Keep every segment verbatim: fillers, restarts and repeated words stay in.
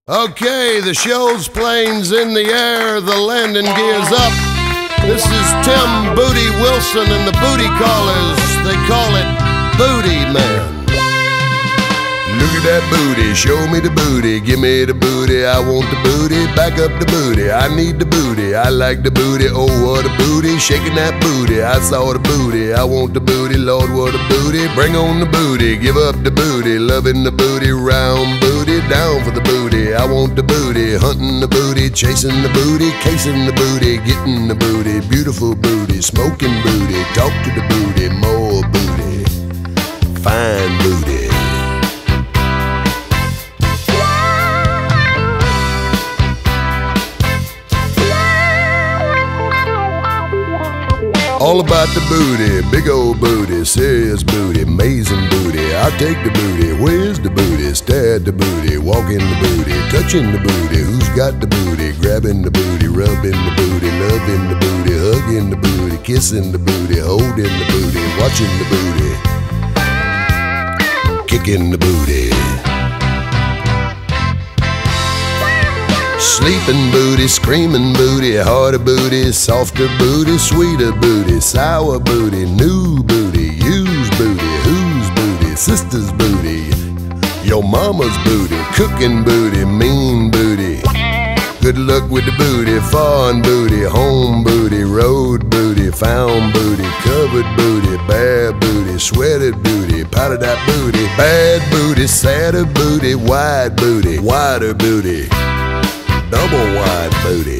Okay, the show's planes in the air, the landing gear's up. This is Tim Booty Wilson and the Booty Callers. They call it Booty Man. Look at that booty, show me the booty, give me the booty, I want the booty, back up the booty, I need the booty, I like the booty, oh what a booty, shaking that booty, I saw the booty, I want the booty, Lord what a booty, bring on the booty, give up the booty, loving the booty, round booty, down for the booty, I want the booty, hunting the booty, chasing the booty, casing the booty, getting the booty, beautiful booty, smoking booty, talk to the booty, more booty, fine booty. All about the booty, big old booty, serious booty, amazing booty. I'll take the booty, where's the booty? Stare at the booty, walk in the booty, touching the booty. Who's got the booty? Grabbing the booty, rubbing the booty, loving the booty, hugging the booty, kissing the booty, holding the booty, watching the booty, kicking the booty. Sleeping booty, screaming booty, harder booty, softer booty, sweeter booty, sour booty, new booty, used booty, whose booty, sister's booty, your mama's booty, cooking booty, mean booty, good luck with the booty, foreign booty, home booty, road booty, found booty, covered booty, bad booty, sweated booty, powdered that booty, bad booty, sadder booty, wide booty, wider booty, double wide booty.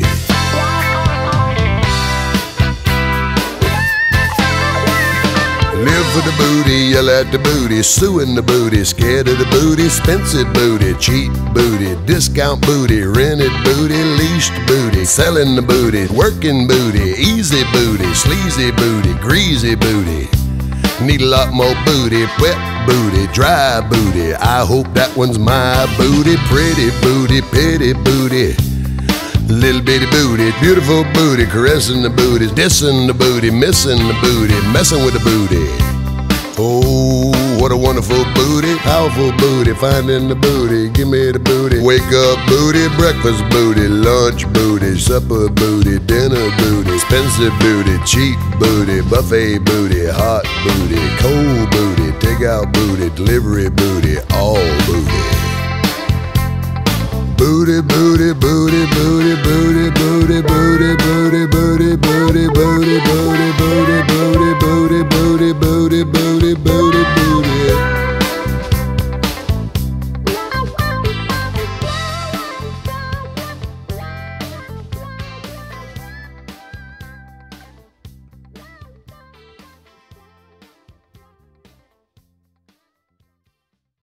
Live for the booty, yell at the booty, suing the booty, scared of the booty, expensive booty, cheap booty, discount booty, rented booty, leased booty, selling the booty, working booty, easy booty, sleazy booty, greasy booty. Need a lot more booty, wet booty, dry booty. I hope that one's my booty, pretty booty, pity booty. Little bitty booty, beautiful booty, caressing the booty, dissing the booty, missing the booty, messing with the booty. Oh, what a wonderful booty, powerful booty, finding the booty, give me the booty. Wake up booty, breakfast booty, lunch booty, supper booty, dinner booty, expensive booty, cheap booty, buffet booty, hot booty, cold booty, takeout booty, delivery booty, all booty. Booty, booty, booty, booty, booty, booty, booty, booty, booty, booty, booty, booty.